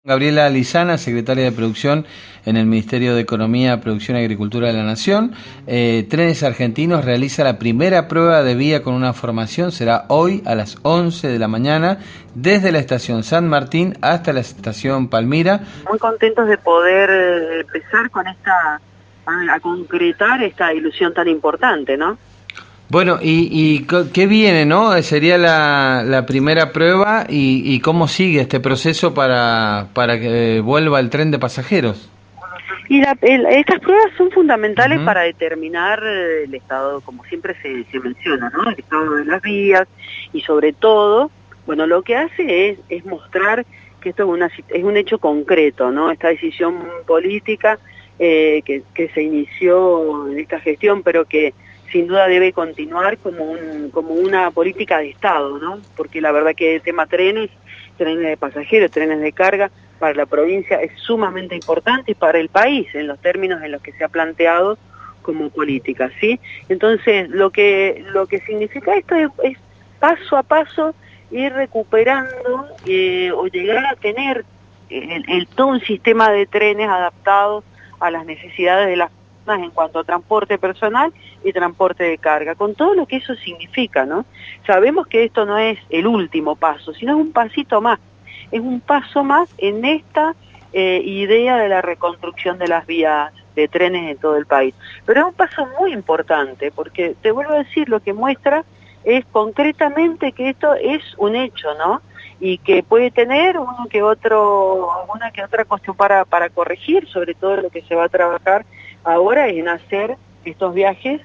Gabriela Lizana, secretaria de Producción en el Ministerio de Economía, Producción y Agricultura de la Nación. Trenes Argentinos realiza la primera prueba de vía con una formación. Será hoy a las 11 de la mañana desde la estación San Martín hasta la estación Palmira. Muy contentos de poder empezar con a concretar esta ilusión tan importante, ¿no? Bueno, ¿y qué viene, no? Sería la primera prueba y cómo sigue este proceso para que vuelva el tren de pasajeros. Y estas pruebas son fundamentales para determinar el estado, como siempre se menciona, ¿no? El estado de las vías y sobre todo, bueno, lo que hace es mostrar que esto es un hecho concreto, ¿no? Esta decisión política que se inició en esta gestión, pero que sin duda debe continuar como una política de Estado, ¿no? Porque la verdad que el tema trenes de pasajeros, trenes de carga, para la provincia es sumamente importante y para el país, en los términos en los que se ha planteado como política, ¿sí? Entonces, lo que significa esto es paso a paso ir recuperando o llegar a tener todo un sistema de trenes adaptados a las necesidades de las personas en cuanto a transporte personal y transporte de carga, con todo lo que eso significa, ¿no? Sabemos que esto no es el último paso, sino es un pasito más, es un paso más en esta idea de la reconstrucción de las vías de trenes en todo el país. Pero es un paso muy importante, porque te vuelvo a decir, lo que muestra es concretamente que esto es un hecho, ¿no? Y que puede tener alguna que otra cuestión para corregir, sobre todo lo que se va a trabajar ahora en hacer estos viajes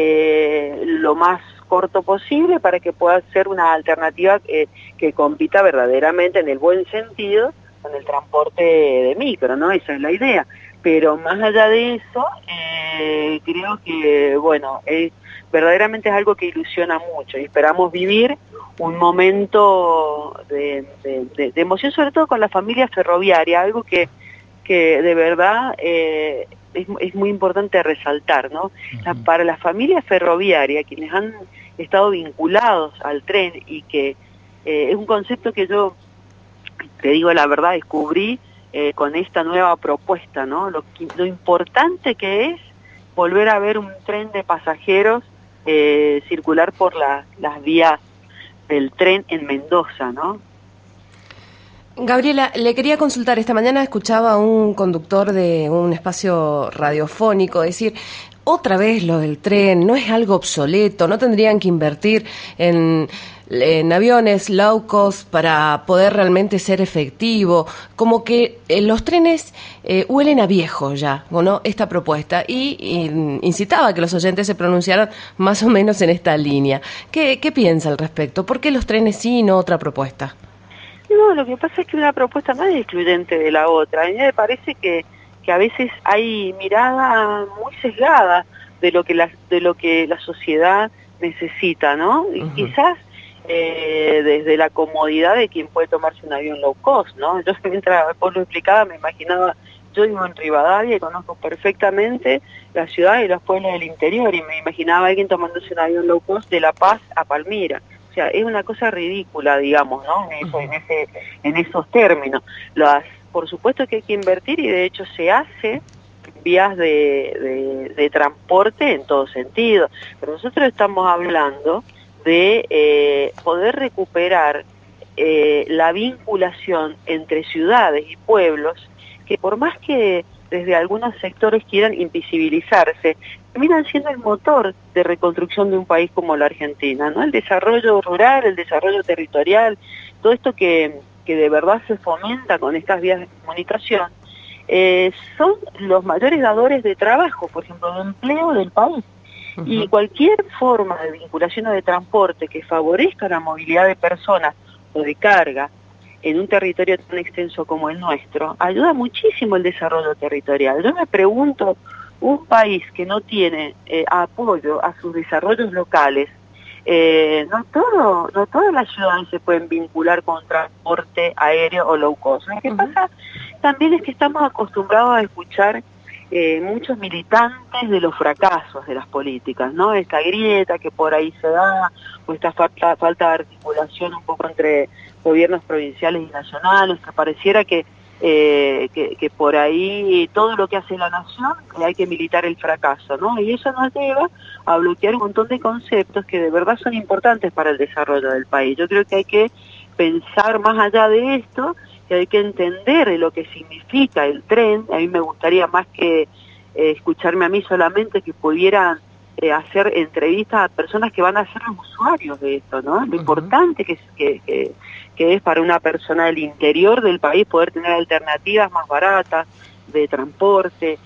lo más corto posible para que pueda ser una alternativa que compita verdaderamente en el buen sentido con el transporte de micro, ¿no? Esa es la idea. Pero más allá de eso, creo que, bueno, verdaderamente es algo que ilusiona mucho y esperamos vivir un momento de emoción, sobre todo con la familia ferroviaria, algo que de verdad es muy importante resaltar, ¿no? Para la familia ferroviaria, quienes han estado vinculados al tren y que es un concepto que yo, te digo la verdad, descubrí con esta nueva propuesta, ¿no? Lo importante que es volver a ver un tren de pasajeros circular por las vías del tren en Mendoza, ¿no? Gabriela, le quería consultar, esta mañana escuchaba a un conductor de un espacio radiofónico decir, otra vez lo del tren, no es algo obsoleto, no tendrían que invertir en aviones low cost para poder realmente ser efectivo, como que los trenes huelen a viejo ya, ¿no? Esta propuesta, y incitaba a que los oyentes se pronunciaran más o menos en esta línea. ¿Qué piensa al respecto? ¿Por qué los trenes sí y no otra propuesta? No, lo que pasa es que una propuesta no es excluyente de la otra. A mí me parece que a veces hay mirada muy sesgada de lo que la sociedad necesita, ¿no? Y quizás desde la comodidad de quien puede tomarse un avión low cost, ¿no? Yo mientras vos lo explicaba me imaginaba, yo vivo en Rivadavia y conozco perfectamente la ciudad y los pueblos del interior y me imaginaba a alguien tomándose un avión low cost de La Paz a Palmira. O sea, es una cosa ridícula, digamos, ¿no? En esos términos. Por supuesto que hay que invertir y de hecho se hace vías de transporte en todo sentido. Pero nosotros estamos hablando de poder recuperar la vinculación entre ciudades y pueblos que por más que desde algunos sectores quieran invisibilizarse, terminan siendo el motor de reconstrucción de un país como la Argentina, ¿no? El desarrollo rural, el desarrollo territorial, todo esto que de verdad se fomenta con estas vías de comunicación, son los mayores dadores de trabajo, por ejemplo, de empleo del país. Y cualquier forma de vinculación o de transporte que favorezca la movilidad de personas o de carga en un territorio tan extenso como el nuestro, ayuda muchísimo el desarrollo territorial. Yo me pregunto, un país que no tiene apoyo a sus desarrollos locales, no todas las ciudades se pueden vincular con transporte aéreo o low cost. Lo que pasa también es que estamos acostumbrados a escuchar muchos militantes de los fracasos de las políticas, ¿no? Esta grieta que por ahí se da, o esta falta de articulación un poco entre gobiernos provinciales y nacionales, que pareciera que que por ahí todo lo que hace la nación hay que militar el fracaso, ¿no? Y eso nos lleva a bloquear un montón de conceptos que de verdad son importantes para el desarrollo del país. Yo creo que hay que pensar más allá de esto, que hay que entender lo que significa el tren. A mí me gustaría más que escucharme a mí solamente, que pudieran hacer entrevistas a personas que van a ser los usuarios de esto, ¿no? Lo importante que es para una persona del interior del país poder tener alternativas más baratas de transporte,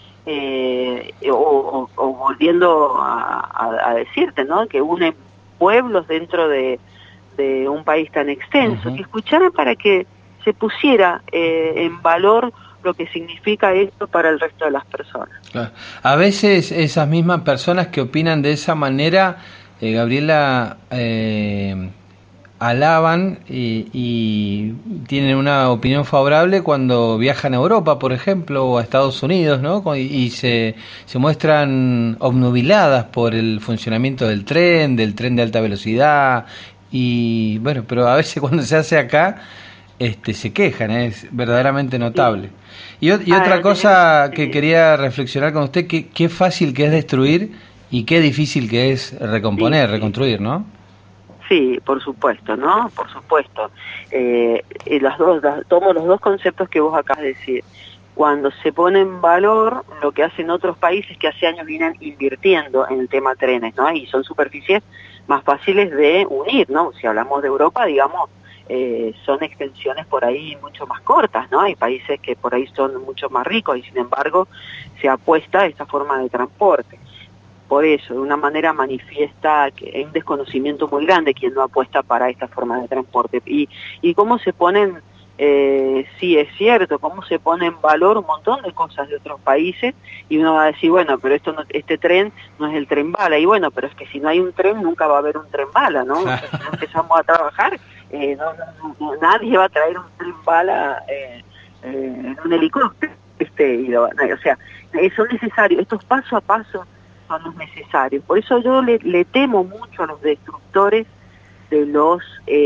o volviendo a decirte, ¿no? Que unen pueblos dentro de un país tan extenso, que escucharan para que se pusiera en valor lo que significa esto para el resto de las personas. Claro. A veces esas mismas personas que opinan de esa manera, Gabriela, alaban y tienen una opinión favorable cuando viajan a Europa, por ejemplo, o a Estados Unidos, ¿no? Y se muestran obnubiladas por el funcionamiento del tren de alta velocidad, y bueno, pero a veces cuando se hace acá se quejan, es verdaderamente notable. Y otra cosa que quería reflexionar con usted, qué fácil que es destruir y qué difícil que es recomponer, reconstruir, ¿no? Sí, por supuesto, ¿no? Por supuesto. Tomo los dos conceptos que vos acabas de decir. Cuando se pone en valor lo que hacen otros países que hace años vienen invirtiendo en el tema trenes, ¿no? Y son superficies más fáciles de unir, ¿no? Si hablamos de Europa, digamos, son extensiones por ahí mucho más cortas, ¿no? Hay países que por ahí son mucho más ricos y sin embargo se apuesta a esta forma de transporte. Por eso, de una manera manifiesta que hay un desconocimiento muy grande quien no apuesta para esta forma de transporte. Y cómo se ponen, sí es cierto, cómo se pone en valor un montón de cosas de otros países, y uno va a decir, bueno, pero este tren no es el tren bala, y bueno, pero es que si no hay un tren nunca va a haber un tren bala, ¿no? Entonces, si no empezamos a trabajar, nadie va a traer un tren bala en un helicóptero, o sea, son necesarios, estos paso a paso son los necesarios. Por eso yo le temo mucho a los destructores de los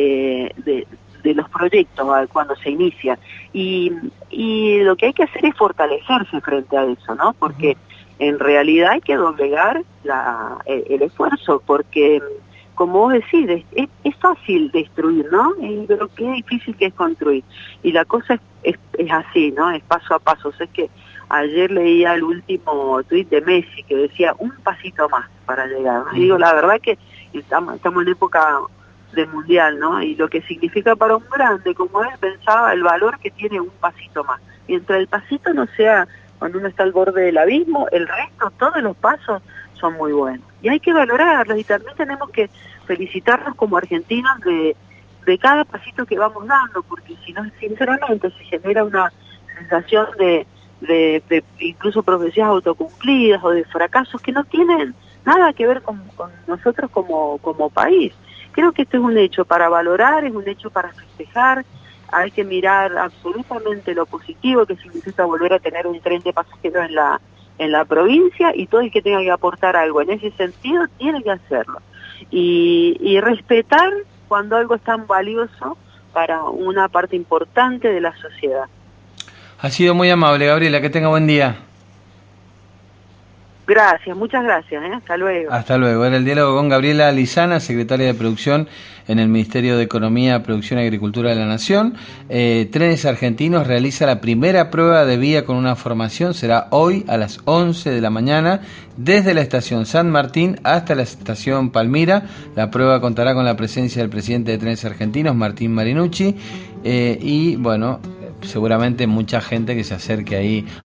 proyectos cuando se inician, y lo que hay que hacer es fortalecerse frente a eso, ¿no? Porque en realidad hay que doblegar el esfuerzo, porque como vos decís, es fácil destruir, ¿no? Pero qué difícil que es construir. Y la cosa es así, ¿no? Es paso a paso. O sea, es que ayer leía el último tuit de Messi que decía un pasito más para llegar, ¿no? Y digo, la verdad que estamos en época del Mundial, ¿no? Y lo que significa para un grande como él, pensaba el valor que tiene un pasito más. Mientras el pasito no sea cuando uno está al borde del abismo, el resto, todos los pasos son muy buenos. Y hay que valorarlos, y también tenemos que felicitarnos como argentinos de cada pasito que vamos dando, porque si no, sinceramente, se genera una sensación de incluso profecías autocumplidas o de fracasos que no tienen nada que ver con nosotros como país. Creo que esto es un hecho para valorar, es un hecho para festejar. Hay que mirar absolutamente lo positivo que significa volver a tener un tren de pasajeros en la provincia, y todo el que tenga que aportar algo en ese sentido tiene que hacerlo. Y respetar cuando algo es tan valioso para una parte importante de la sociedad. Ha sido muy amable, Gabriela, que tenga buen día. Gracias, muchas gracias, hasta luego. Hasta luego. Era el diálogo con Gabriela Lizana, secretaria de Producción en el Ministerio de Economía, Producción y Agricultura de la Nación. Trenes Argentinos realiza la primera prueba de vía con una formación, será hoy a las 11 de la mañana, desde la estación San Martín hasta la estación Palmira. La prueba contará con la presencia del presidente de Trenes Argentinos, Martín Marinucci, y bueno, seguramente mucha gente que se acerque ahí